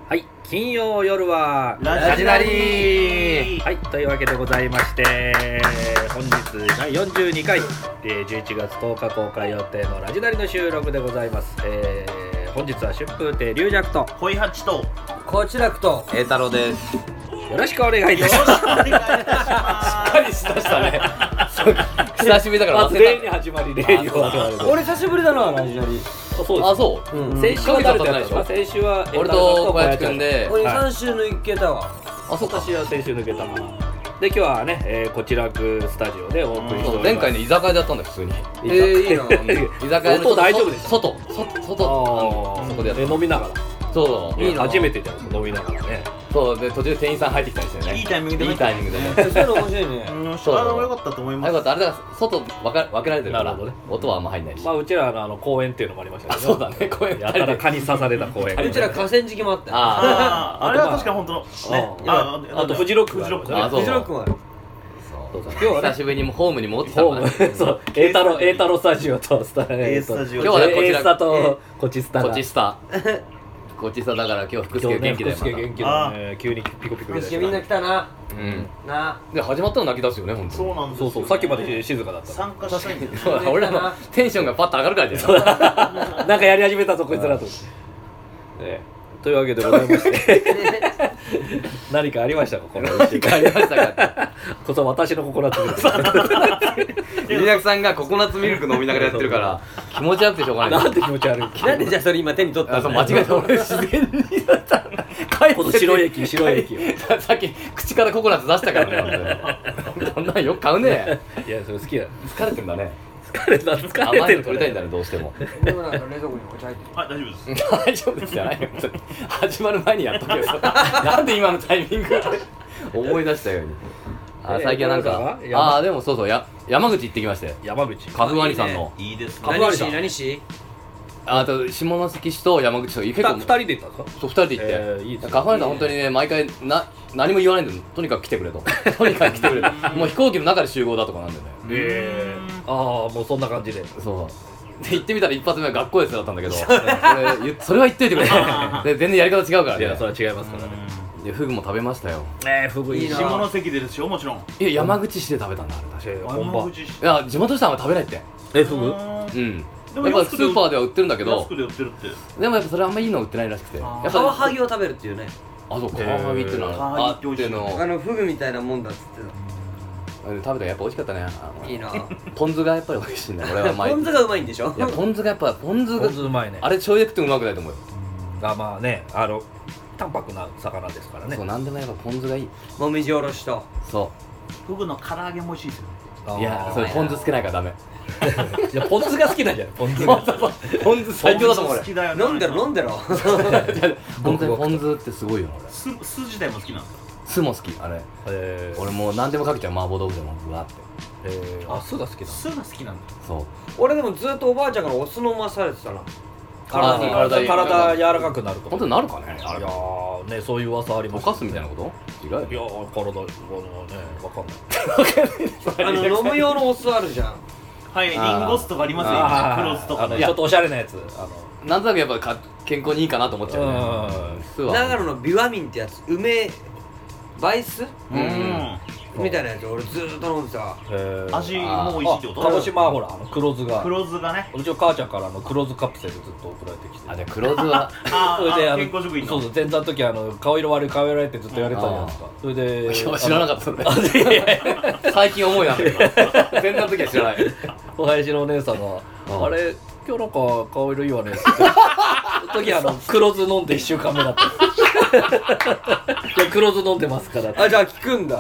はい、金曜夜はラジナリー。 はい、というわけでございまして本日第42回、11月10日公開予定のラジナリの収録でございます。本日は春風亭龍尺とホイハッチとこちらくと栄太郎です。 よろしくお願いいたします。 お願いいたします。 しっかりしだしたね。久しぶりだから忘例れた。 に始まり例に終わる。 俺久しぶりだなラジナリそうです。 あ、そう。 うん先週は誰とやったんですか？先週は俺と小林くんで。 俺3週抜けたわ。 あ、そうか。 私は先週抜けたかな。で今日はね、こちらくスタジオでお送りしております。 前回ね居酒屋だったんだよ普通に。 いいな。 居酒屋の音大丈夫でした？ 外そこでやって飲みながら。 そういいな。初めてじゃん飲みながらね。 そうで途中で店員さん入ってきたりしてね。 いいタイミングでいいタイミングでね。 そういうの面白いね。 そうあれも良かったと思います。 よかった。あれだから外分けられてるからなるほどね音はあんま入んないし。 まあうちらの公園っていうのもありましたあ、 けど。 そうだね。こうやたら蚊に刺された公園。 うちら河川敷もあったよ。 ああれは確かに本当のね。 あとフジロックがあるフジロックあそうフジロックもある。 そう今日はね久しぶりにもホームに戻ってきたホからね。 ームそう栄太郎スタジオとスタスタジオ今日はねこちら A スタとこちスタがこちスタ。こちスタだから今日福助元気だよ。 福助元気だね。急にピコピコ福助みんな来たな。 うん。 な。 で始まったの泣き出すよね本当に。 そうなんですよ。 そうさっきまで静かだった参加したいんだよね。 そうだ俺らのテンションがパッと上がるからじゃない。 なんかやり始めたぞこいつらとというわけでございまして何かありましたかこの1週間ありましたか。 こそ私のココナッツミルクリラクさんがココナッツミルク飲みながらやってるから気持ち悪くてしょうがない。 なんて気持ち悪いなんでじゃあそれ今手に取ったあ、そうの？ 間違えた。俺自然にこの白い液をさっき口からココナッツ出したからね。こんなんよく買うね。 いやそれ好きだ疲れてんだね。 疲れ甘いのてる取りたいんだねどうしても。 でもなんか冷蔵庫にお茶入ってる。 はい、大丈夫です。 大丈夫ですじゃないよ。始まる前にやっとけよ。なんで今のタイミングで思い出したように。あ、最近はなんかでもそう山口行ってきまして。 山口カフワニさんのいいですね。 何し何し？ あと下関市と山口と結構 2人で行ったんですか？ そう2人で行って、 いいですねカフワニさん本当にね毎回何も言わないんだよ。とにかく来てくれと。とにかく来てくれと。もう飛行機の中で集合だとかなんだよね。 もうそんな感じでそうで行ってみたら一発目は学校ですだったんだけどそれは言っといてくれで全然やり方違うからね。 いやそれは違いますからねでフグも食べましたよ。 フグいいな下関でですよ、もちろん。 いや山口市で食べたんだあれ確か本場山口市。 いや地元の人はあんま食べないって。 フグうんでもやっぱスーパーでは売ってるんだけど安くで売ってるって。 でもやっぱそれあんまいいの売ってないらしくてやっぱカワハギを食べるっていうね。 あそうカワハギっていうのカワはあっハギっててのフグみたいなもんだっつって食べたらやっぱ美味しかったね。 た。いいな。 ポン酢がやっぱり美味しいんだ俺は前ポン酢がうまいんでしょ？ いやポン酢がやっぱポン酢ポン酢うまいねあれ醤油で食ってもうまくないと思うよ。 まあね淡白な魚ですからねそうなんでもやっぱポン酢がいい。 もみじおろしと。 そフグの唐揚げも美味しいですよ。 ういやそれポン酢つけないからダメ。 いやポン酢が好きなんじゃないポン酢がポン酢最強だと思う俺。 好きだよね。 飲んでろ飲んでろ。 本当にポン酢ってすごいよ俺。 酢自体も好きなんですか？ 酢も好きあれ。俺もう何でもかけちゃう麻婆豆腐でもうわって。 酢が好きなの酢が好きなんだ。 そう俺でもずっとおばあちゃんからお酢飲まされてたな。 体柔らかくなると本当になるかねあれ。 いやーねそういう噂あります溶かすみたいなこと違うよ。 いやー体ねわかんない飲む用のお酢あるじゃん。 はい、リンゴ酢とかありますよ。今黒酢とかね。 ちょっとおしゃれなやつなんとなくやっぱ健康にいいかなと思っちゃうね。酢は長野のビワミンってやつ、梅バイスうん。 みたいなやつ俺ずーっと飲んでた。 味も美味しいってこと？ 鹿児島はほら黒酢が黒酢がね。 うちの母ちゃんから黒酢カプセルずっと送られてきてあじゃあ黒酢はそれで健康食品の。 そう前座の時顔色悪い顔色悪いってずっと言われてたじゃないですかそれでいや知らなかったそれ。 いやいや最近思いなんだけど全然の時は知らない。 お林のお姉さんがあれ今日なんか顔色いいわねってその時黒酢飲んで1週間目だったいや黒酢飲んでますからあ、じゃあ効くんだ。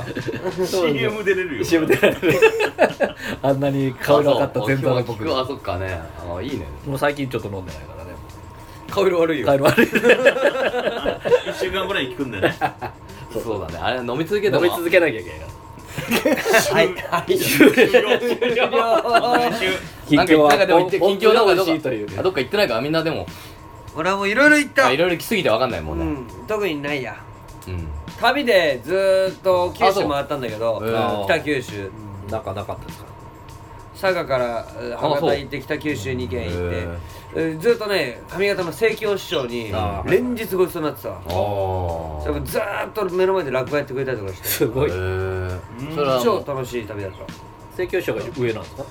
CM 出れるよ。 CM であんなに顔色良かった前座の僕僕はそっかね。あいいね。 もう最近ちょっと飲んでないからね顔色悪いよ。 顔色悪い 1週間ぐらい効くんだよね。 そうだね。あれ飲み続けても飲み続けなきゃいけないからはいはい。 終了。 近況はなんかでも近況なんか美味しいというどっか行ってないからみんなでも俺はもういろいろ行った。 いろいろ来すぎてわかんないもんね。 うん、特にないや。 うん。 旅でずーっと九州回ったんだけど、 あそう北九州。 なかったですか佐賀から博多行って北九州2軒行ってずっとね上方の正教師匠に連日ごちそうになってたわ。それもずーっと目の前で落語やってくれたりとかしてすごい。 それは超楽しい旅だった。 正教師匠が上なんですか？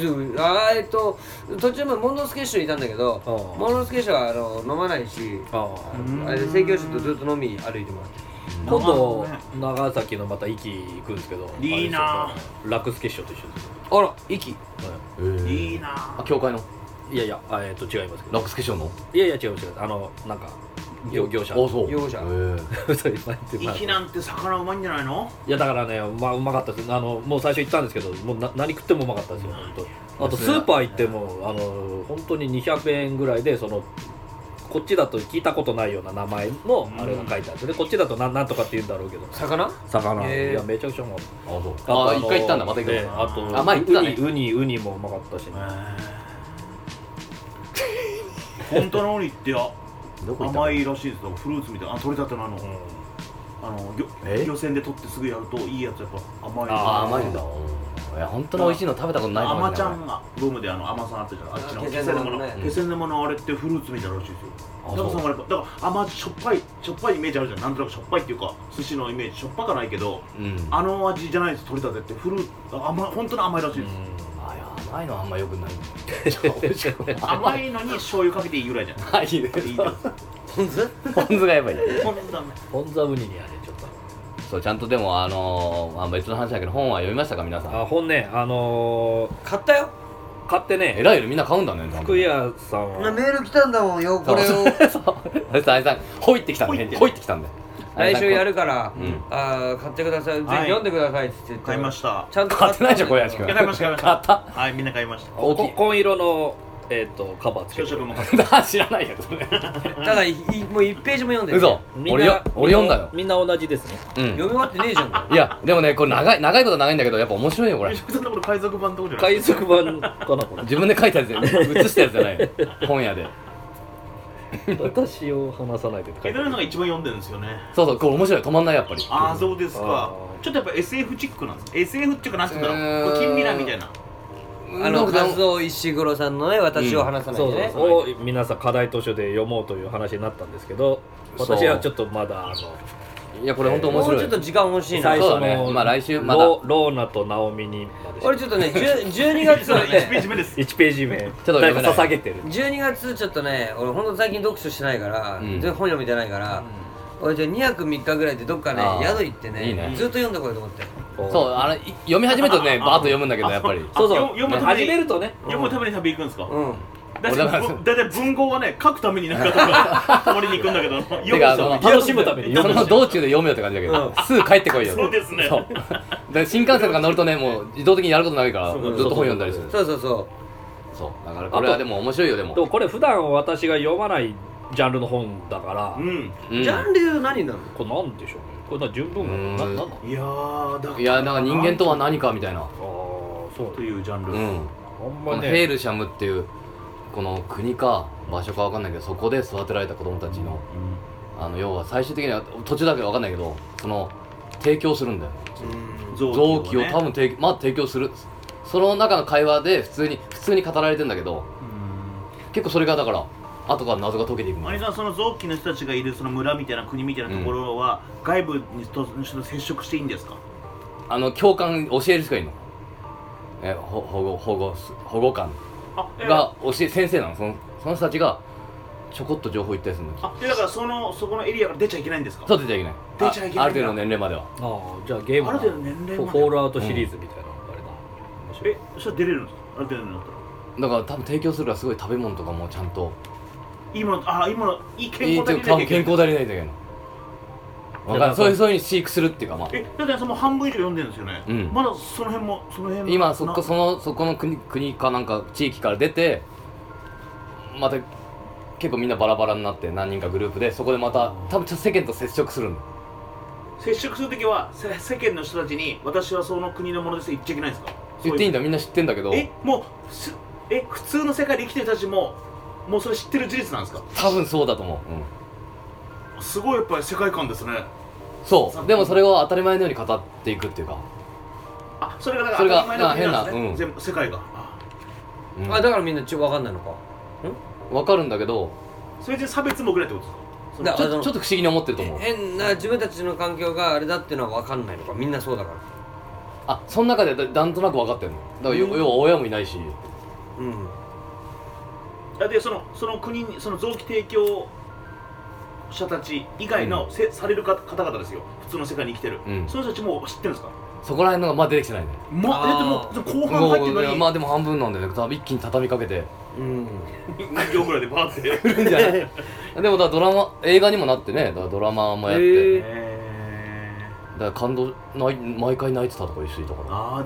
途中までモンドスケ師匠いたんだけど、モンドスケ師匠は飲まないし、あれで正教師とずっと飲み歩いてもらって。 今度長崎のまた壱岐行くんですけど、 いいな楽助師匠と一緒です。 あら、息いいなあ、教会のいやいや、違いますけど。 楽助師匠のいやいや違う。なんか業者。 そう業者。 息なんて魚うまいんじゃないの？ いやだからね、うまかったです。もう最初言ったんですけど、もう何食ってもうまかったですよ。あとスーパー行っても本当に200円ぐらいでこっちだと聞いたことないような名前のあれが書いてあって、でこっちだとなんとかって言うんだろうけど、 魚いやめちゃくちゃうまかった。 あ、一回行ったんだ。また行くの。 あと前行ったね。 ウニもうまかったしね。 本当のウニってどこ行った甘いらしいですよ。フルーツみたいな、取れたての漁船で取ってすぐやるといいやつやっぱ甘い。 甘いんだ。いや本当に美味しいの食べたことないかもしれない。 甘ちゃんがブームで甘さあったじゃん。あっちの気仙沼のあれってフルーツみたいらしいですよ。だから甘しょっぱいイメージあるじゃん。なんとなくしょっぱいっていうか寿司のイメージしょっぱかないけど、あの味じゃないです。取れたてって本当に甘いらしいです。 甘いのあんま良くない。 甘いのに醤油かけていいぐらいじゃん。 はい。 いいです。 ポン酢がやばい。 ポン酢はウニにあれちょっと。 そうちゃんとでも別の話だけど本は読みましたか皆さん？ 本ね買ったよ。 買ってね。 偉いよみんな買うんだね。 福屋さんはメール来たんだもんよこれを。 あいさんほいってきたんで。ほいってきたんで。 来週やるから買ってください。ぜひ読んでくださいって言って買いました。 ちゃんと買ってないじゃん小林君。 買いました。 買った。 はいみんな買いました。 紺色のカバーつけてる。 知らないよそれ。 ただもう1ページも読んでる。 嘘。俺読んだよ。 みんな同じですね。 読み終わってねえじゃん。 いやでもねこれ長いこと長いんだけどやっぱ面白いよこれ。 海賊版とかじゃない。 海賊版かなこれ。 自分で書いたやつ写したやつじゃない本屋で。 私を話さないでって書いてあるのが一番読んでるんですよね。 そうこれ面白い止まんないやっぱり。 ああそうですか。ちょっとやっぱ SF チックなんです。SF っていうかなんていうんだろう。これ近未来みたいな。 和夫石黒さんのね私を話さないでね。 を皆さん課題図書で読もうという話になったんですけど、私はちょっとまだいやこれ本当面白い。 もうちょっと時間欲しいな。 最初のまあ来週まだローナとナオミにまで。 これちょっとね12月のね 1ページ目です。 1ページ目。ちょっと捧げてる。 12月ちょっとね俺本当最近読書してないから全然本読みてないから。俺じゃあ2泊3日ぐらいでどっかね宿行ってねずっと読んでこようと思って。 そう読み始めるとねバーッと読むんだけどやっぱり読む始めるとね読むために旅行くんですか？ だいたい文豪はね書くためになんか泊まりに行くんだけど楽しむためにその道中で読むよって感じだけどすぐ帰ってこいよ。 そうですね。 新幹線とか乗るとねもう自動的にやることないからずっと本読んだりする。 そうだからこれはでも面白いよ。でもこれ普段私が読まないジャンルの本だから、 ジャンル何なの？ これなんでしょうね。これ純文学なんだ？ いやなんか人間とは何かみたいなそうというジャンル。 このヘールシャムっていうこの国か場所かわかんないけどそこで育てられた子供たちの要は最終的には途中だけわかんないけどその提供するんだよ。臓器を多分提供する。その中の会話で普通に語られてんだけど結構それがだから後から謎が解けていく。 兄さんその臓器の人たちがいるその村みたいな国みたいなところは外部の人と接触していいんですか？ 教官教える人がいるの。保護官が先生なの。その人たちがちょこっと情報言ったりするの。 だからそこのエリアから出ちゃいけないんですか？ そう出ちゃいけない。ある程度の年齢までは。 じゃあゲームある程度の年齢までフォールアウトシリーズみたいなあれだ。 それ出れるんですか？ある程度になったら。 だから多分提供するからすごい食べ物とかもちゃんと今のいい健康多分健康足りないんだけど分かんない。そういう風に飼育するっていうかだってその半分以上読んでるんですよね。まだその辺今そこの国かなんか地域から出てまた結構みんなバラバラになって何人かグループでそこでまた多分世間と接触するんだ。 接触するときは世間の人たちに私はその国のものです言っちゃいけないんですか？ 言っていいんだみんな知ってんだけど普通の世界で生きてる人たちももうそれ知ってる事実なんですか？ 多分そうだと思う。 すごいやっぱり世界観ですね。 そうでもそれを当たり前のように語っていくっていうかそれが当たり前の国なんですね。 変な全部世界があ、だからみんな分かんないのか。 分かるんだけど、 それで差別もぐらいってことですか？ ちょっと不思議に思ってると思う。 変な自分たちの環境があれだっていうのは分かんないのか。みんなそうだから。 あ、その中でなんとなく分かってるの。だから要は親もいないし。 でその国にその臓器提供者たち以外の、される方々ですよ。普通の世界に生きてる、その人たちも知ってるんですか？ そこら辺のがまだ出てきてないね。 でも後半入ってるのにまあでも半分なんだよね。多分一気に畳みかけて 2秒ぐらいでバーって来るんじゃないでもだから映画にもなってね。だからドラマもやって、だから感動毎回泣いてたとかいう人いたから。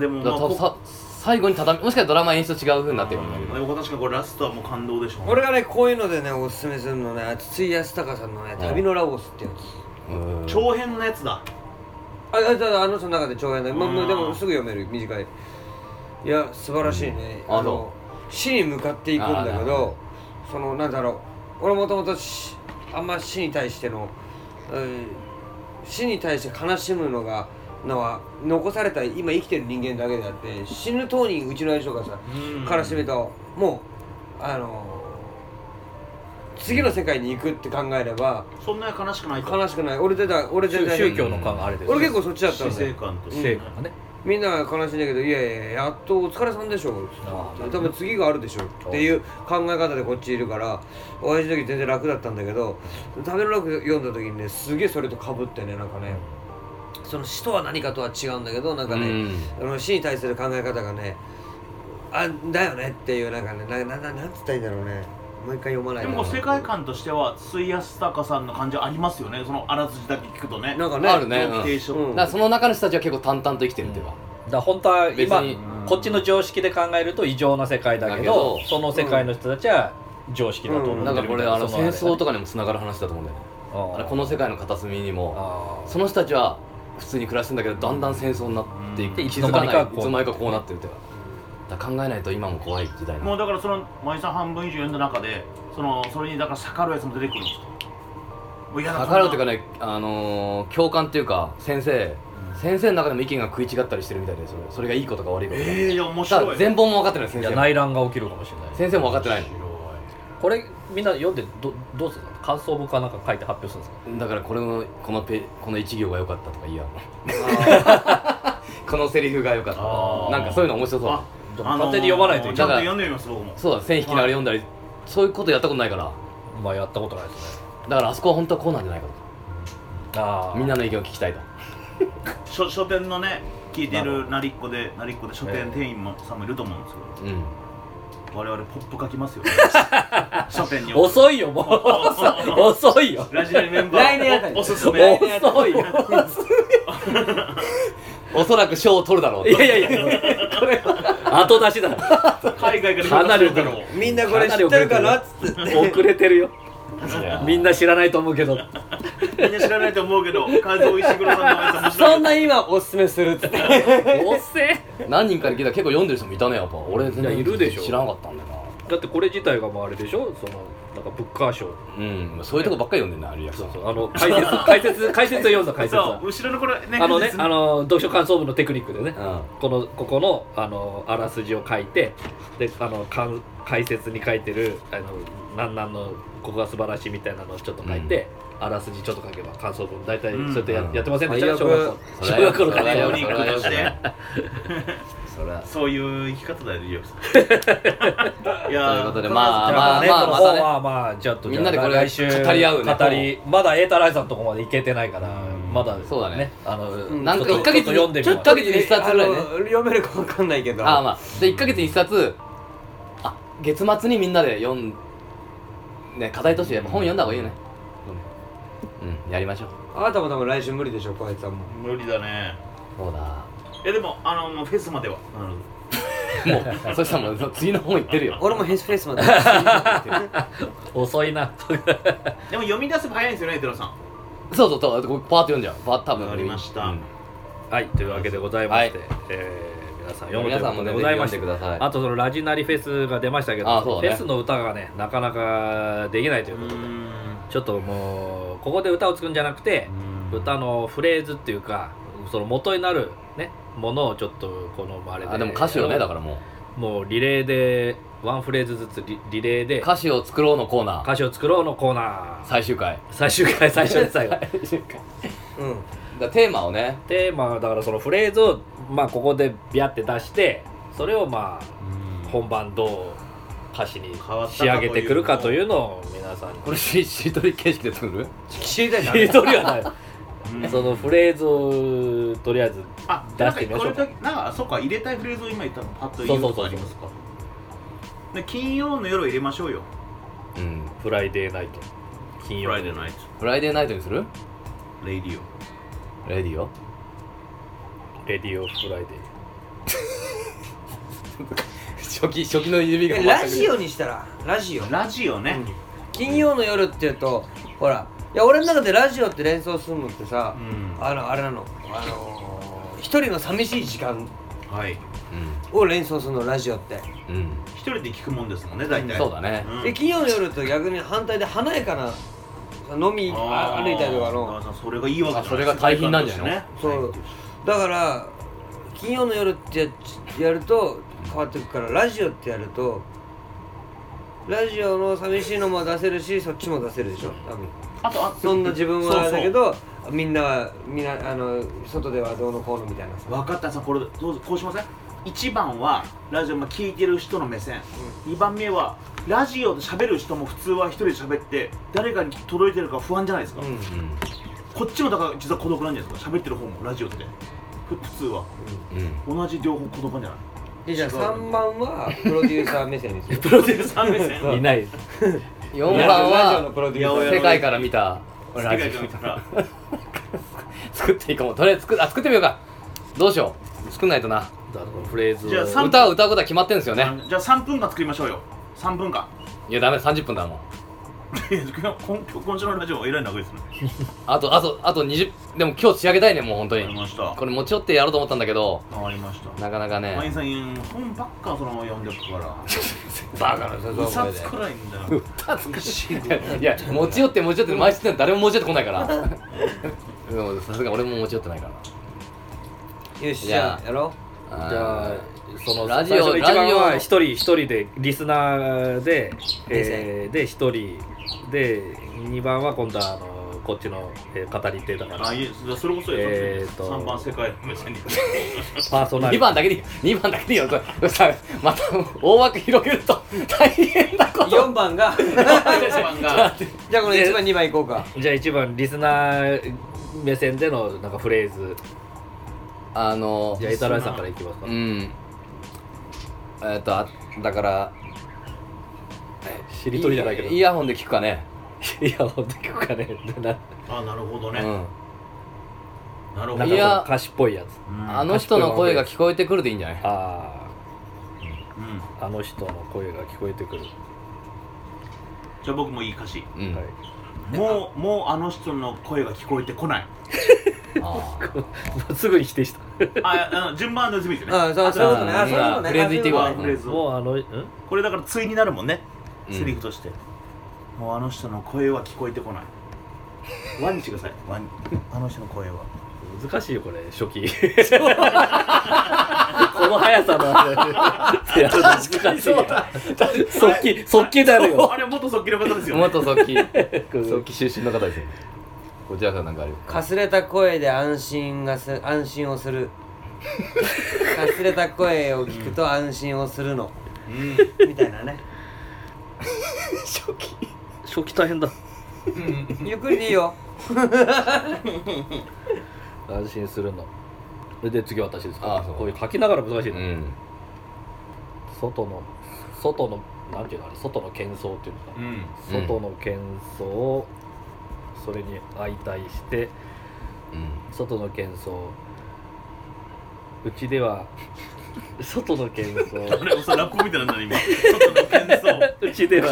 でもだから最後にもしかしたらドラマ演出違う風になってるんだけど、 でも確かにこれラストはもう感動でしょうね。 俺がねこういうのでねおすすめするのね、筒井康隆さんのね旅のラオスってやつ。長編のやつだ。 あの人の中で長編だ。でもすぐ読める、短い。いや素晴らしいね。死に向かっていくんだけど、そのなんだろう、俺もともとあんま死に対しての、死に対して悲しむのは残された今生きてる人間だけであって、死ぬ当人うちの相性がさからしてみるともう次の世界に行くって考えればそんなに悲しくない。 悲しくない。俺全然宗教の感あれです。 俺結構そっちだったんで、 死生観と死生観がね。 みんなが悲しいんだけど、いややっとお疲れさんでしょ、多分次があるでしょっていう考え方でこっちいるから、お会いした時全然楽だったんだけど、食べの楽読んだ時にねすげえそれと被ってね、なんかねその死とは何かとは違うんだけど、なんかね死に対する考え方がねだよねっていう、なんかねなんつったらいいんだろうね。もう一回読まないと。 でも世界観としては筒井康隆さんの感じはありますよね。そのあらすじだけ聞くとね。 なんかねあるね。 臓器提唱。 だからその中の人たちは結構淡々と生きてるっていうか。 だから本当は今こっちの常識で考えると異常な世界だけど、その世界の人たちは常識だと思ってるみたいな。 だからこれ戦争とかにもつながる話だと思うんだよね。この世界の片隅にもその人たちは普通に暮らしてるんだけど、だんだん戦争になっていく。いつの間にかこうなってるっていうか。だから考えないと今も怖い時代。 もうだからその毎さん半分以上読んだ中でそれにだから逆らうやつも出てくるんですか？ 逆らうっていうかね、共感っていうか先生の中でも意見が食い違ったりしてるみたいで、それがいいことか悪いことか。 いや面白い。 全貌も分かってない。先生内乱が起きるかもしれない。 先生も分かってないの。 これみんな読んでどうするの？感想文かなんか書いて発表するんですか？ だからこの一行が良かったとかいいやこのセリフが良かったなんかそういうの面白そう。 勝手に読まないといけない。 ちゃんと読んでみます僕も。 そうだ、線引きながら読んだり、そういうことやったことないから。 まあやったことないですね。 だからあそこは本当はこうなんじゃないかと。みんなの意見を聞きたいと。 書店のね聞いてるなりっこで書店店員さんもいると思うんですけど、我々ポップ書きますよ書店に。 遅いよもう遅いよ。 ラジオメンバー来年あたりおすすめ。 遅いよ。 おそらく賞を取るだろう。 いやこれ後出しだ。 海外からかなり遅れる。 みんなこれ知ってるかなっつって。 遅れてるよ。みんな知らないと思うけど。 みんな知らないと思うけど、カズオ石黒さんのやつ面白い。 そんな今おすすめするっつって。 おっせ何人かに聞いたら結構読んでる人もいたね、やっぱ。俺全然いるでしょ。 知らなかったんだよな。 だってこれ自体がもうあれでしょ、なんかブッカー賞。 そういうとこばっかり読んでんだ、リアクさん。 解説を読んだ解説は。 後ろのこれね、 読書感想文のテクニックでね、ここのあらすじを書いて、で解説に書いてるなんのここが素晴らしいみたいなのをちょっと書いて、あらすじちょっと書けば感想文大体そうやってやってませんでした？小学校のテクニックとして。そういう生き方だよ、リオさん。いやということでまあちょっとみんなでこれ来週語り合うね。 まだエータライザーのとこまで行けてないからまだそうだね。 なんか1ヶ月読んでみます。 1ヶ月に1冊ぐらいね。 読めるか分かんないけど。 で1ヶ月に1冊月末にみんなで読んね、課題としてやっぱ本読んだ方がいいよね。やりましょう。 あなたも多分来週無理でしょ、小林さんも。 無理だね。 そうだ。 いやでもフェスまではもうそしたらもう次の本言ってるよ。 俺もフェスまで遅いな。 でも読み出せば早いんですよね、テロさん。 そうパーッと読んじゃう。多分わかりました。 はい、というわけでございまして、皆さん読むということでございまして、あとそのラジナリフェスが出ましたけど、フェスの歌がねなかなかできないということで、ちょっともうここで歌を作るんじゃなくて、歌のフレーズっていうかその元になるねものをちょっとこのあれで、 でも歌詞をね、だからもうリレーでワンフレーズずつリレーで歌詞を作ろうのコーナー歌詞を作ろうのコーナー最終回最終回最初で最後だテーマをねテーマはだからそのフレーズをまあここでビャって出してそれをまあ本番どう歌詞に仕上げてくるかというのを皆さんにこれしりとり形式で作る知りたいなしりとりはないそのフレーズをとりあえず出してみましょうか。 なんかそうか入れたいフレーズを今言ったのパッと言うことありますか。で金曜の夜を入れましょうよ。 フライデーナイト金曜フライデーナイトフライデーナイトにするレディレディオレディオフライデ初期の指がラジオにしたらラジオね、金曜の夜っていうとほらいや俺の中でラジオって連想するのってさ、あれなの一人の寂しい時間を連想するのラジオって一人で聞くもんですもんね大体そうだねで金曜の夜と逆に反対で華やかな飲み歩いたりとかのそれがいいわけじゃないそれが大変なんじゃないのそうだから金曜の夜ってやると変わってくからラジオってやるとラジオの寂しいのも出せるしそっちも出せるでしょ多分そんな自分はだけどみんな外ではどうのこうのみたいな分かったさこれどうぞこうしません1番はラジオ聞いてる人の目線、2番目はラジオで喋る人も普通は一人で喋って誰かに届いてるか不安じゃないですか、こっちもだから実は孤独なんじゃないですか喋ってる方もラジオって普通は、同じ両方孤独なんじゃないじゃあ3番はプロデューサー目線にするプロデューサー目線いない 4番は世界から見たラジオ作っていこうとりあえず作ってみようかどうしよう作んないとなフレーズじゃあ歌を歌うことは決まってるんですよねじゃあ3分間作りましょうよ3分間いやダメ30分だもん今週のラジオえらい長いですねあと20でも今日仕上げたいねもう本当にわかりましたこれ持ち寄ってやろうと思ったんだけどわかりましたなかなかねマインさん本ばっかそのまま読んでくからバカなうさつくらいんだよいや持ち寄って毎週って誰も持ち寄ってこないからでもさすが俺も持ち寄ってないからよしじゃあやろうじゃあそのラジオ一番は一人でリスナーでで一人で2番は今度はこっちの語り手だからそれこそ3番世界目線にパーソナリティ 2番だけでいいよさまた大枠広げると大変なこと 4番がじゃあこれ1番2番いこうかじゃあ1番リスナー目線でのなんかフレーズじゃあイタライさんからいきますかだからしりとりじゃないけどイヤホンで聞くかねイヤホンで聞くかねあなるほどねなるほどなんかその歌詞っぽいやつあの人の声が聞こえてくるでいいんじゃないあの人の声が聞こえてくるじゃあ僕もいい歌詞はいもうあの人の声が聞こえてこないすぐに否定した順番のずみですよねそういうことねフレーズ言っていこうフレーズもうこれだから対になるもんねセリフとしてもうあの人の声は聞こえてこないワにしてくださいワにあの人の声は難しいよこれ初期この速さのあれやるの難しい速記だよあれ元速記の方ですよね元速記出身の方ですよねこちらからなんかあるかすれた声で安心をするかすれた声を聞くと安心をするのみたいなね初期大変だゆっくりでいいよ安心するので次は私ですかそうこういう書きながら難しいね外のなんていうのあれ外の喧騒っていうのか外の喧騒をそれに相対して外の喧騒うちでは外の喧騒あれおそらくみたいなの今外の喧騒うちでは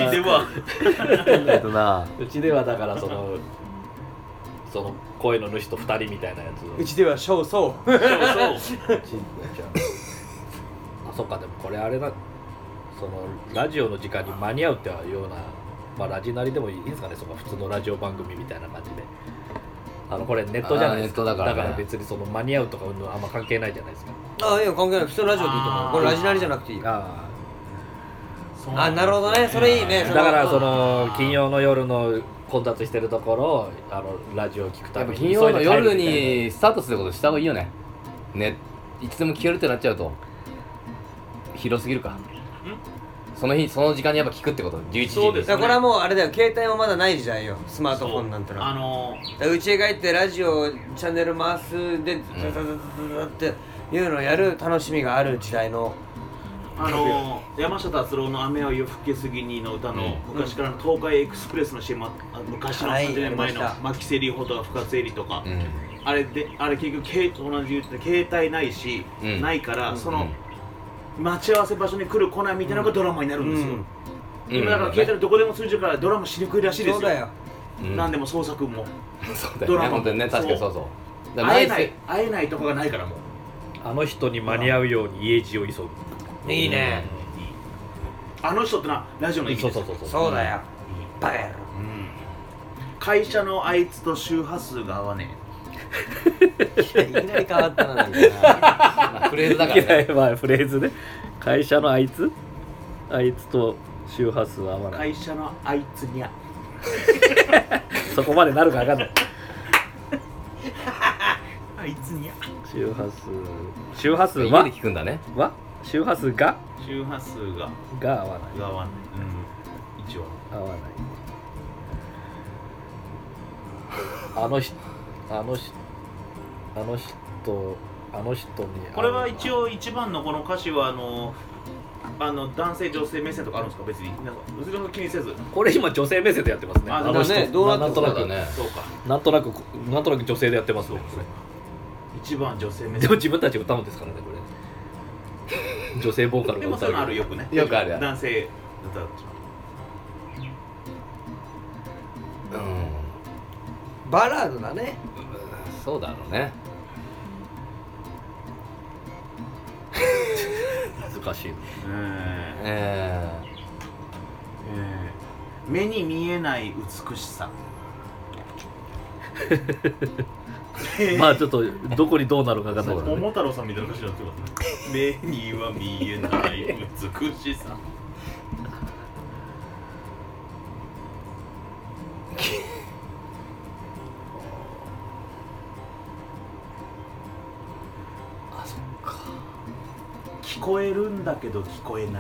うちではだからその声の主と2人みたいなやつをうちではそうそうそうあそっかでもこれあれだそのラジオの時間に間に合うっていうようなまあラジナリでもいいんですかねその普通のラジオ番組みたいな感じでこれネットじゃないですかネットだからね別にその間に合うとかうんぬんあんま関係ないじゃないですかいや関係ない普通のラジオでいいと思うこれラジナリじゃなくていいあ、なるほどね、それいいね。 だからその金曜の夜の混雑してるところをラジオを聞くために金曜の夜にスタートすることした方がいいよね。ね、いつでも聞けるってなっちゃうと広すぎるか。その日その時間にやっぱ聞くってこと11時そうですね。 これはもうあれだよ、携帯もまだない時代よ、スマートフォンなんてのは。うちへ帰ってラジオチャンネル回すでザザザザザっていうのをやる楽しみがある時代の山下達郎の雨は夜更けすぎにの歌の昔からの東海エクスプレスの CM、昔の30年前の牧瀬里穂とか深津絵里とか、あれ結局同じ言って携帯ないし、ないからその待ち合わせ場所に来る来ないみたいなのがドラマになるんですよ。今だから携帯どこでも通じるからドラマしにくいらしいですよ。 そうだよ。 何でも創作もそうだよね、本当にね、確かにそうそう。 会えないとこがないからもう。 あの人に間に合うように家路を急ぐ。 いいね。 あの人ってのはラジオの意味です。 そうだよ。バカ野郎。 会社のあいつと周波数が合わねえ。いきなり変わったな、なんかな。 フレーズだからね。 まあフレーズね。会社のあいつと周波数合わない。 会社のあいつにゃ。 そこまでなるか分かんない。 あいつにゃ。 周波数は家で聞くんだね。 周波数が周波数が合わない。 合わない。一応合わない。あの人にこれは一応一番のこの歌詞は男性女性目線とかあるんですか？別に別に気にせず。 これ今女性目線でやってますね。 だね、どうなってるだね。 そうか。 なんとなく女性でやってますね。 一番女性目線。 でも自分たち歌うんですからね、これ。女性ボーカルが歌う。 でもそういうのあるよくね。 よくあるやん。 男性歌う。 バラードだね。 そうだろうね。 難しい。 目に見えない美しさ。 まあちょっとどこにどうなるか分かんないけどね。 桃太郎さんみたいな歌詞になってますね。目には見えない美しさ。聞こえるんだけど聞こえない。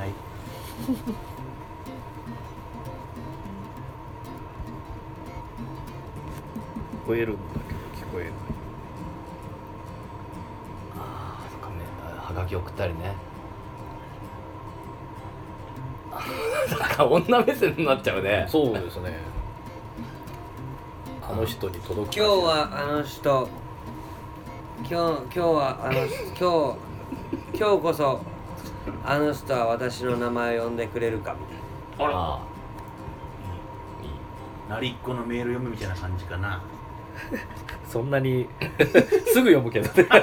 聞こえるんだけど聞こえない。 ああ、そっかね。はがき送ったりね。なんか女目線になっちゃうね。 そうですね。あの人に届く。 今日はあの人。今日こそあの人は私の名前を呼んでくれるかみたいな。 あら、なりっこのメール読むみたいな感じかな。 そんなにすぐ読むけどね。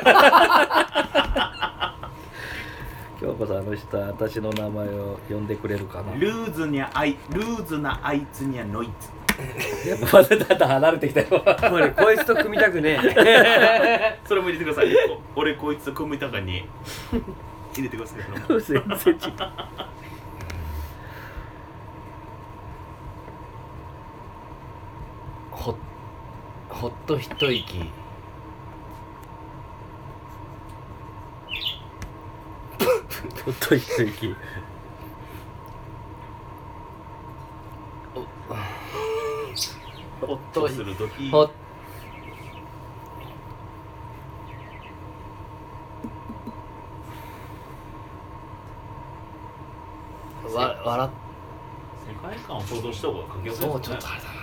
今日こそあの人は私の名前を呼んでくれるかな。 ルーズなあいつにはノイズ。 まだだんだん離れてきたよ。 もうね、こいつと組みたくねえ。それも入れてください。俺こいつと組みたかに入れてください。 全然違う。 ほっと一息。 ほっと一息。 ほっとするとき。 笑っ世界観を想像した方が書きやすいですね。 そう、ちょっとあれだな。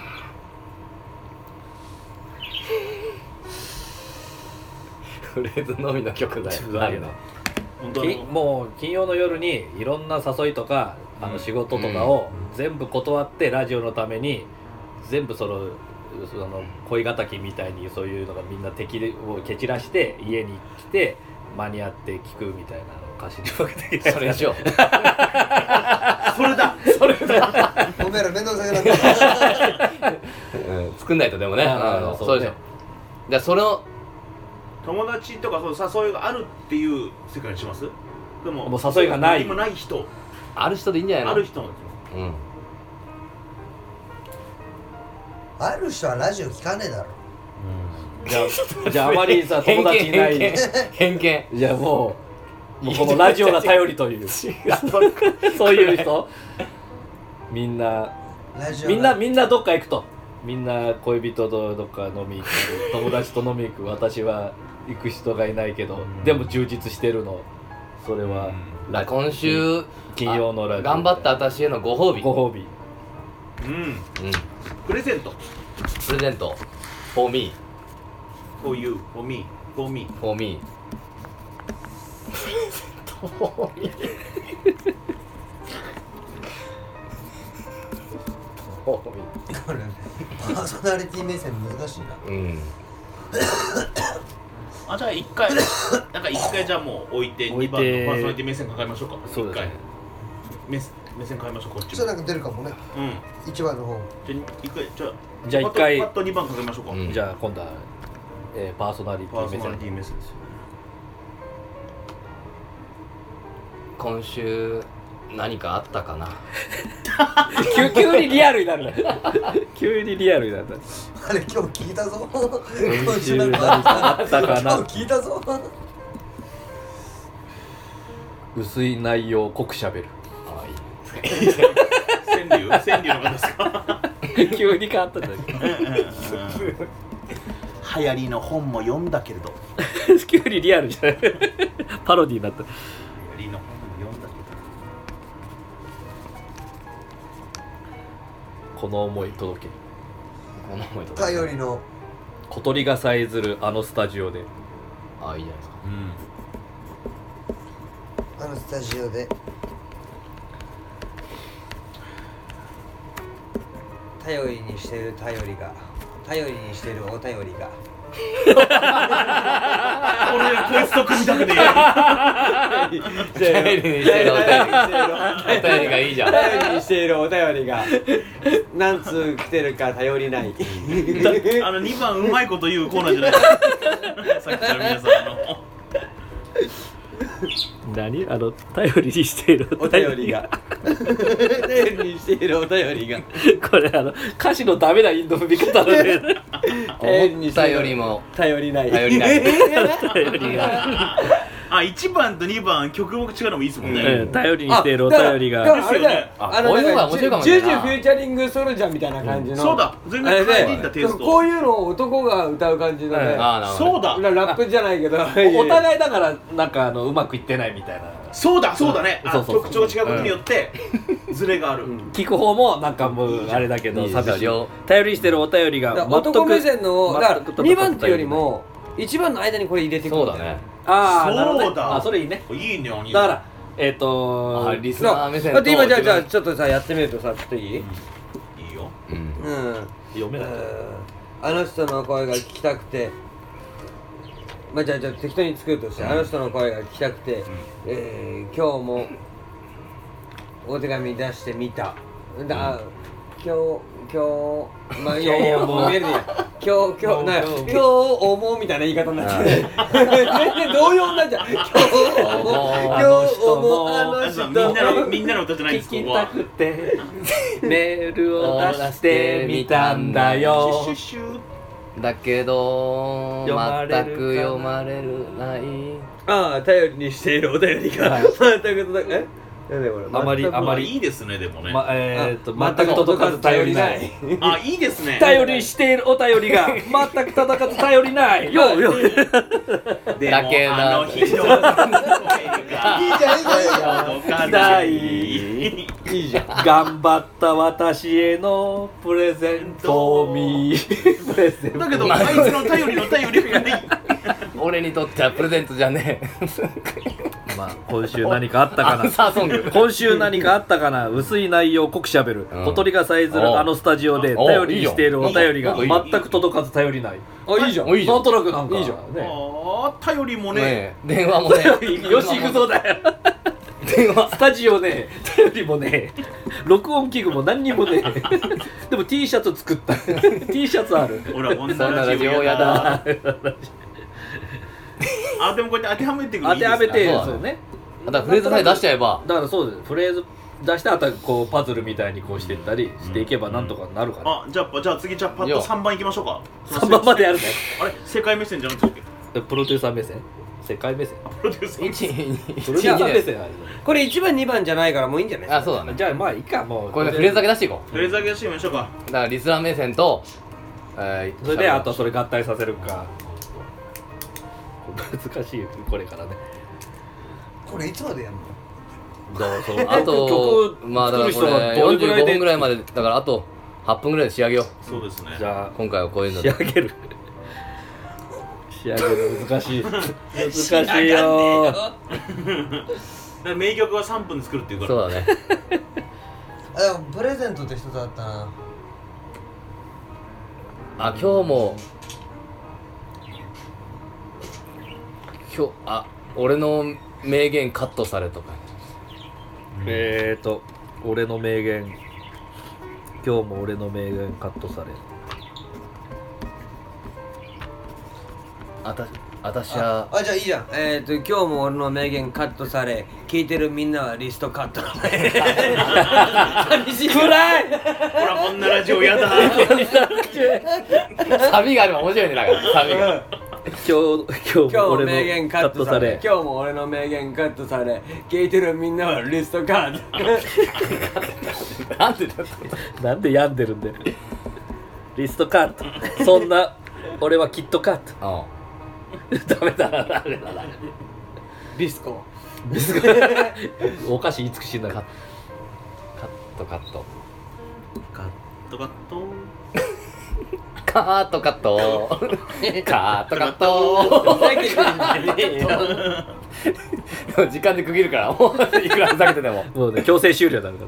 フレーズのみの曲だよ。 だけどもう金曜の夜にいろんな誘いとか仕事とかを全部断ってラジオのために全部その恋敵みたいにそういうのがみんな敵を蹴散らして家に来て間に合って聞くみたいな歌詞に分けてそれにしよう。 それだ。 おめえら面倒くさくなった作んないとでもね。そうでしょ。じゃあそれを友達とかそう誘いがあるっていう世界にします？でももう誘いがない。 何もない人。 ある人でいいんじゃないの。 ある人なんある人はラジオ聞かねえだろ。 じゃああまりさ友達いない偏見じゃあもうこのラジオが頼りというそういう人みんなどっか行くと、みんな恋人とどっか飲み行く、友達と飲み行く、私は行く人がいないけど、でも充実してるの、それは今週金曜のラジオ頑張った私へのご褒美。 プレゼント。 プレゼント for me for you for me for me for me これパーソナリティ目線難しいな。 じゃあ一回じゃあもう置いて2番のパーソナリティ目線変えましょうか。 そうですね。 目線変えましょう。こっちそしたらなんか出るかもね。1番の方。 じゃあ一回パッと2番かけましょうか。 じゃあ今度はパーソナリティ目線ですよ。 今週何かあったかな。 急にリアルになるね。急にリアルになる。 あれ今日聞いたぞ。 今週何かあったかな。 今日聞いたぞ。 薄い内容濃くしゃべる。 川柳の方ですか。 急に変わったじゃん。 流行りの本も読んだけれど。 急にリアルじゃない。パロディになった。 流行りの本も読んだけど。この思い届け。 この思いと頼りの小鳥がさえずるあのスタジオで。 いいじゃないですか。 あのスタジオで頼りにしている頼りが頼りにしているお便りが俺こいつと組みたくね頼りにしてるお便りがいいじゃん。 頼りにしているお便りが何通来てるか頼りない。 2番うまいこと言うコーナーじゃないさっきから皆さん何頼りにしているお便りが頼りにしているお便りがこれ歌詞のダメなインド踏み方なんで思ったよりも頼りない頼りない頼りが 1番と2番曲目違うのもいいですもんね。 頼りにしているお便りがあれだよ。 こういうのが面白いかもしれないな。 ジュジュフューチャリングソルジャーみたいな感じの。 そうだ。全然変えていいんだテイスト。 こういうのを男が歌う感じのね。 そうだ。 ラップじゃないけど。 お互いだからなんかうまくいってないみたいな。 そうだね。 そう曲調が違うことによってズレがある。 聞く方もなんかもうあれだけど寂しい。頼りにしてるお便りが男目線のだから2番っていうよりも1番の間にこれ入れていく。 そうだね。 そうだ。 それいいね。 いいね。 だからリスナー目線とだって今じゃあちょっとさやってみるとさちょっといい？ いいよ。 読めない。 あの人の声が聞きたくて、じゃあ適当に作るとして、あの人の声が聞きたくて、今日もお手紙出してみた。今日いやもう見えるね。今日思うみたいな言い方になっちゃう。全然同様になっちゃう。今日思うあの人みんなの歌じゃないですか。 聞きたくてメールを出してみたんだよ。 だけど全く読まれるない。 頼りにしているお便りが全く届かない。 あまりいいですねでもね。 全く届かず頼りない。 いいですね。 頼りにしているお便りが全く届かず頼りない。よ。 だけどあの人の声がいいじゃん。 頑張った私へのプレゼントミー。プレゼント。 だけどあいつの頼りがない。 俺にとってはプレゼントじゃねえ。 今週何かあったかな。 アンサーソング。 今週何かあったかな。薄い内容濃くしゃべる。小鳥がさえずるあのスタジオで頼りにしているお便りが全く届かず頼りない。 いいじゃん。 なんとなくなんかいいじゃん。 頼りもね。 電話もね。 よし行くぞだよ。電話スタジオね、頼りもね、録音器具も何にもね。でも T シャツ作った。T シャツある。 ほらこんそんななラジオやだ。 でもこうやって当てはめてくる。 当てはめてそうね。 だからフレーズさえ出しちゃえば。 だからそうです。フレーズ出してあとはこうパズルみたいにこうしていったりしていけばなんとかなるかな、 じゃあ次パッと3番いきましょうか。 3番までやるね。 あれ世界目線じゃなくてプロデューサー目線、世界目線、 プロデューサープロデューサー目線あるこれ1番2番じゃないからもういいんじゃない？ あ、そうだね。 じゃあまあいいか、もうこれでフレーズだけ出していこう。 フレーズだけ出してみましょうか。 だからリスナー目線と、 それであとそれ合体させるか。難しいよこれからね。 これいつまでやんの？ あと曲まあだからこ作る人はれどれぐらいで 45分ぐらいまでだからあと8分ぐらいで仕上げよう。 そうですね。 じゃあ今回はこういうの仕で上げる難しい難しいよ。 名曲は3分で作るっていうから。 そうだね。 あ、でもプレゼントって一つあったな。 あ、俺の名言カットされとか。 俺の名言、今日も俺の名言カットされ。 私はあ、じゃあいいじゃん。 今日も俺の名言カットされ、聞いてるみんなはリストカット。寂しい。暗い。 ほらこんなラジオやだ。 サビがあれば面白いね。だからサビが今日も俺名言のカットされ。 今日も俺の名言カットされ、聞いてるみんなはリストカット。 なんでだったなんで病んでるんだよ。リストカット。そんな俺はキットカット。 の？ ダメだな、ダメだな。 ビスコ。 お菓子いつくしんだか。 カットカットカットカットカット時間で区切るからもういくらふざけてでももうね、強制終了になるから。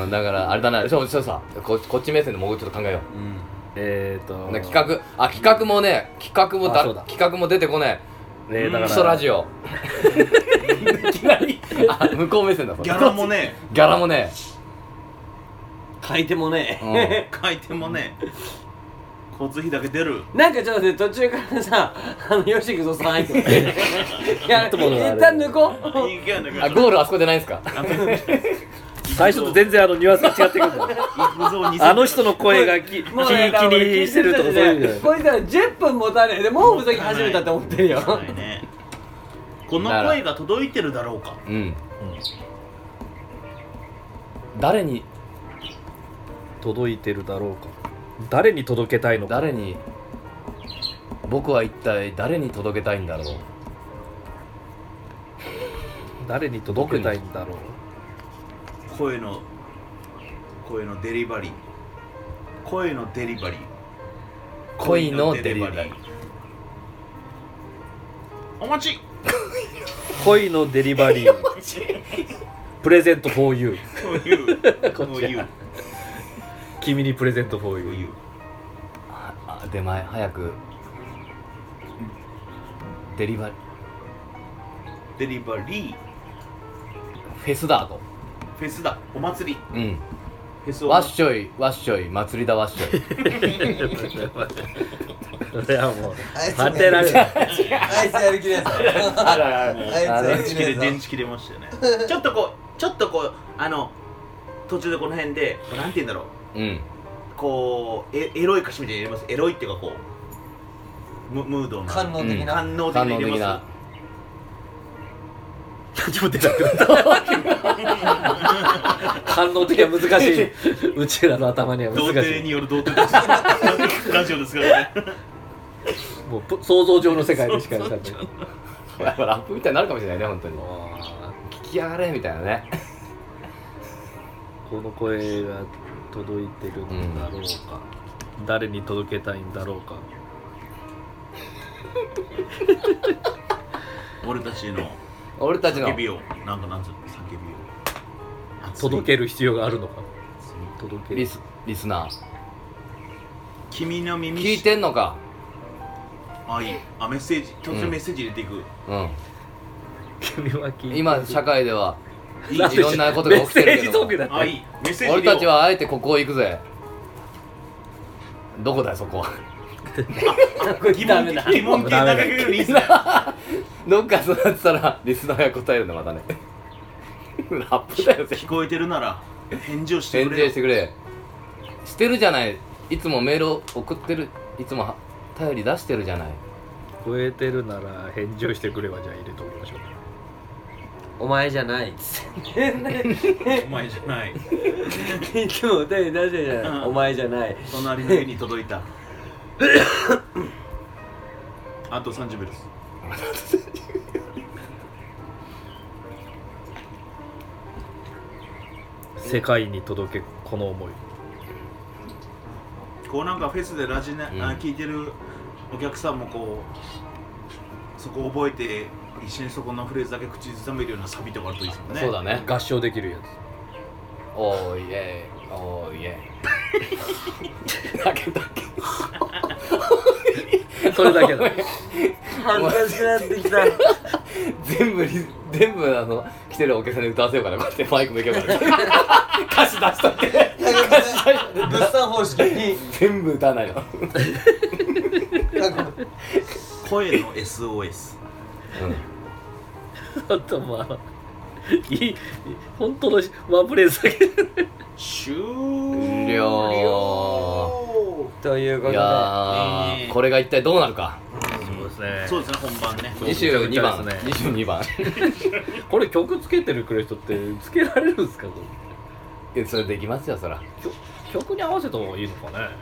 だからあれだな。そうさ、こっち目線でもうちょっと考えよう。企画もね、企画も出てこねえ。 だからクソラジオいきなり向こう目線だ。 ギャラもね書いてもね。 書いてもね交通費だけ出る。 なんかちょっとね、途中からさ、よしくぞさん入ってます。いや、一旦抜こう。 ゴールあそこじゃないですか。 最初と全然ニュアンスが違ってくるんだよ。あの人の声が気にしてるとかそういうの。 こいつら10分持たねえでもうふざけ始めたって思ってるよ。 この声が届いてるだろうか。 誰に届いてるだろうか。誰に届けたいのか。 僕は一体誰に届けたいんだろう。 誰に届けたいんだろう。 声のデリバリー。恋のデリバリー。お待ち。 恋のデリバリー。プレゼント for you。こっち君にプレゼント for you。 出前早くデリバリーフェスだと。 フェスだ、お祭り。フェスわっしょい祭りだわっしょい。 それはもう当てられない。 あいつやる気です。 電池切れましたよね。ちょっとこう途中でこの辺でなんて言うんだろう。こうエロい歌詞みたいに入れます。エロいっていうかこうムードの官能的な入れます。 何も出なくなった反応的は難しい。うちらの頭には難しい。 童貞による童貞ラジオですからね。 もう想像上の世界でしかやらない。 やっぱラップみたいになるかもしれないね。本当に聞きやがれみたいなね。 この声が届いてるんだろうか、誰に届けたいんだろうか。 俺たちの叫びをなんつうの叫びを届ける必要があるのか。届けるリスナー君の耳聞いてんのか。 いい。メッセージ突然メッセージ入れていく。 君は聞いてる。 今社会ではいろんなことが起きてるけども、俺たちはあえてここ行くぜ。どこだよそこは。 疑問形投げかけるリスナー。 どっかそうやってたらリスナーが答えるのまたね。 ラップだよ聞こえてるなら返事をして返くれよ。 事してくれ。してるじゃない。いつもメールを送ってる。いつも頼り出してるじゃない。 超えてるなら返事をしてくれはじゃあ入れておきましょうか。 お前じゃないっつってお前じゃない。 いつもお便り出してるじゃない、お前じゃない。 隣の家に届いた。あと30秒です。 世界に届けこの思い。 こうなんかフェスでラジナ、聞いてるお客さんもこうそこを覚えて一緒にそこのフレーズだけ口ずさめるようなサビとかあるといいですもんね。 そうだね。 合唱できるやおーいえおーいえだけつ。それだけだ。 恥ずかしくなってきた。 全部来てるお客さんに歌わせようかな。こうやってマイク向けようかな。歌詞出しといて物産方式に全部歌わないの。 声の SOS。 あとまあいい本当のワンフレーズだけ。 終了ということで、 いやー、これが一体どうなるか。 そうですね。 そうですね、本番ね。 22番そうですね 22番これ曲つけてるくれる人ってつけられるんですか？これそれできますよそら。 曲に合わせた方がいいのかね。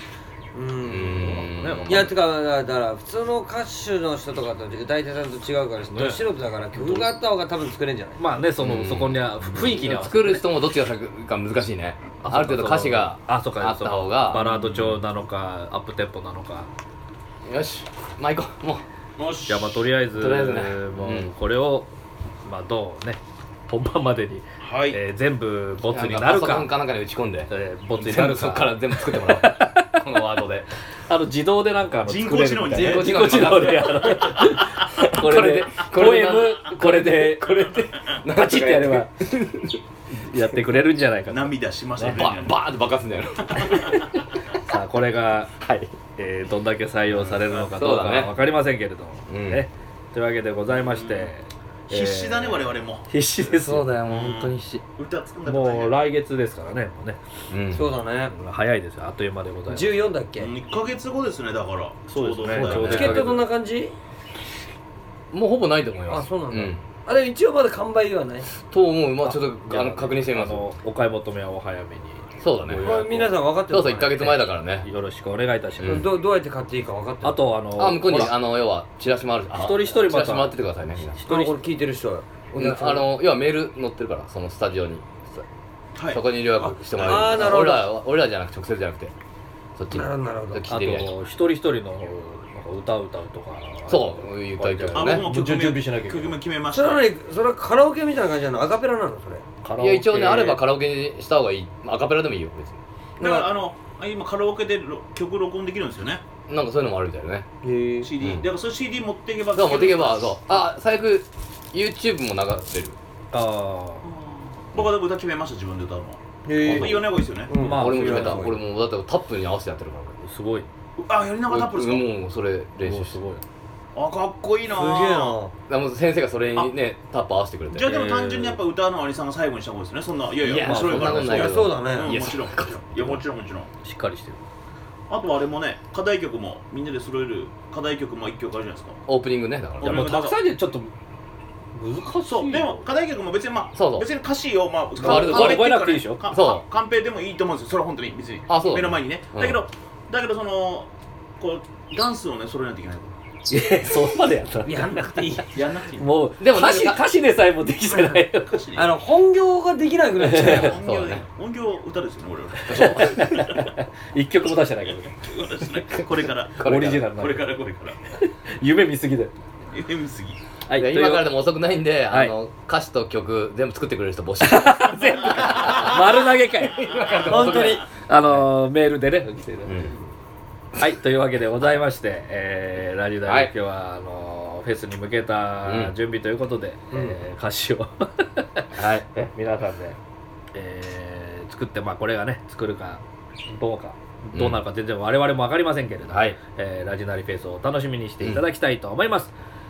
いやてかだから普通の歌手の人とかと歌い手さんと違うから、ど素人だから曲があった方が多分作れるんじゃない？ まあね、そこには雰囲気に合わせて作る人もどっちが作るか難しいね。ある程度歌詞があった方がバラード調なのか、アップテンポなのか。 よし、まあ行こう。もよし。 じゃあまあとりあえずねもうこれをまあどうね本番までにはい。 全部ボうツになるパソコンかかなんかに打ち込んでボツになる全部そこかから全部作ってもらおう。このワードで自動でなんか人工知能みたいな人工知能でこれでポエムこれでパチってやればやってくれるんじゃないかな。 涙しましたね。 バーって爆発すんだよ。 さあこれがどんだけ採用されるのかどうかそうだねは分かりませんけれどもうんね。というわけでございまして必死だね、我々も。 必死ですよ。 そうだよ、もう本当に必死。 歌作んだから大変もう来月ですからね。もうねうんそうだね。 早いですよ。あっという間でございます。 14だっけ？ 1ヶ月後ですね、だから。 そうですねちょうどちょうどチケットどんな感じ？ もうほぼないと思います。 あ、そうなんだ。あれ一応まだ完売ではない。 と思う。まあちょっじゃと確認してみます。 お買い求めはお早めに。 そうだね。 これ皆さん分かってるそうそう、1ヶ月前だからね。 よろしくお願いいたします。 うんどうやって買っていいか分かってる？ あと向こうにほら要はチラシもある。 一人一人またチラシもらってってくださいね。みんな一これ人聞いてる人は要はメール載ってるからそのスタジオに。 はい。 そこに予約してもらえる。 あーなるほど俺らじゃなくて直接じゃなくてそっちに。 なるほどなるほどあ聞いてみないと一人一人のなんか歌を歌うとか。 そういう歌い曲ね。 あ、僕も準備しなきゃいけない曲名決めました。 それはね、それはカラオケみたいな感じなの？アカペラなのそれ？ カラオケいや一応ねあればカラオケにした方がいい。アカペラでもいいよ別に。 だから今カラオケで曲録音できるんですよね。 なんかそういうのもあるみたいなね。 へえ。 CD。 うんだからそれ CD 持っていけば。 そう持っていけばそう。最悪 YouTube も流せる。 あ僕は歌決めました、自分で歌うの。 へ言わない方がいいですよね。 うんまあ俺も決めた。 そういうの俺もだってタップに合わせてやってるから。 あすごい。 あ、やりながらタップですか。 もうそれ練習して。 すごい。 あ、かっこいいな。 すげえな。 でも先生がそれにねタップ合わせてくれて。 じゃあでも単純にやっぱ歌の兄さんが最後にした方がいいですね。そんな、いやいや、面白いから。 そんなことないけどいやそうだね。 もちろん。いや、もちろん。 しっかりしてる。 あとはあれもね、課題曲もみんなで揃える課題曲も1曲あるじゃないですか。 オープニングねだから。 いやもうたくさんでちょっと難しい。 そう、でも課題曲も別にそうそう別に歌詞をあれカンペっていうか覚えなくていいでしょそうカンペでもいいと思うんですよ。それは本当に別にあそう目の前にね。 うんだけどそのこうダンスをね揃えないといけない。 そこまでやった。 やんなくていい。やんなくていい。 もうでも歌詞でさえもできてないよ。 歌詞で本業ができなくなっちゃうよ。 音響でそうね音響歌ですよね、俺は。 一曲も出してないけどね。 これからオリジナルなこれから夢見すぎだよ。 夢見すぎ。 はいいや今からでも遅くないんで、 はい歌詞と曲全部作ってくれる人募集。 丸投げかい。 本当に。 メールでね。 うんはい、というわけでございまして、ラジオはいで今日はフェスに向けた準備ということで、歌詞をはい皆さんで、作って、まあこれがね作るかどうかどうなるか全然我々も分かりませんけれども、 はいラジナリフェスをお楽しみにしていただきたいと思います。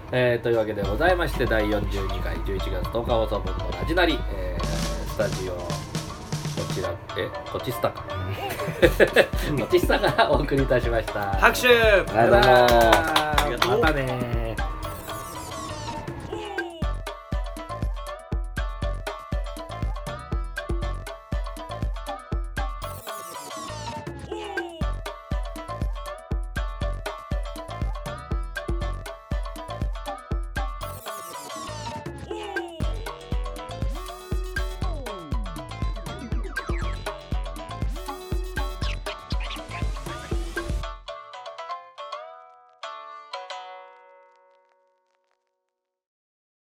というわけでございまして、第42回11月10日放送分のラジナリ、スタジオこちらこちスタかこちスタからお送りいたしました。 拍手。 どうもまたね。